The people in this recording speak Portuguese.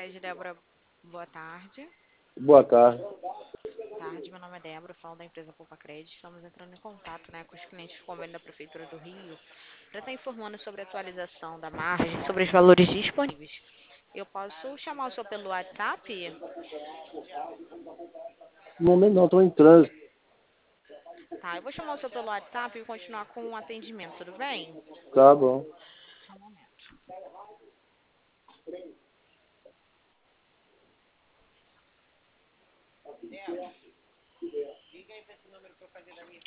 Pacred, Débora, boa tarde. Boa tarde. Tarde, meu nome é Débora, falo da empresa Poupa-Cred. Estamos entrando em contato, com os clientes do convênio da Prefeitura do Rio para estar informando sobre a atualização da margem, sobre os valores disponíveis. Eu posso chamar o senhor pelo WhatsApp? No momento não, estou em trânsito. Tá, eu vou chamar o senhor pelo WhatsApp e continuar com o atendimento, tudo bem? Tá bom. Só um momento. Débora.